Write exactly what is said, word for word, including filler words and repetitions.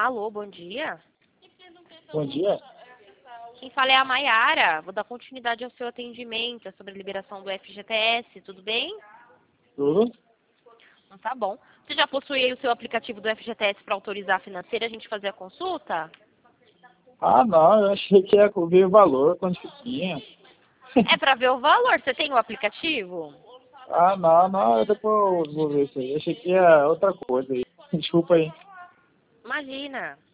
Alô, bom dia. Bom dia. Quem fala é a Maiara. Vou dar continuidade ao seu atendimento, é sobre a liberação do F G T S, tudo bem? Tudo? Então tá bom. Você já possui aí o seu aplicativo do F G T S para autorizar a financeira a gente fazer a consulta? Ah, não, eu achei que ia ver o valor, quanto que tinha. É para ver o valor. Você tem o aplicativo? Ah, não, não, eu depois vou ver isso aí. Achei que ia outra coisa aí. Desculpa aí. Imagina.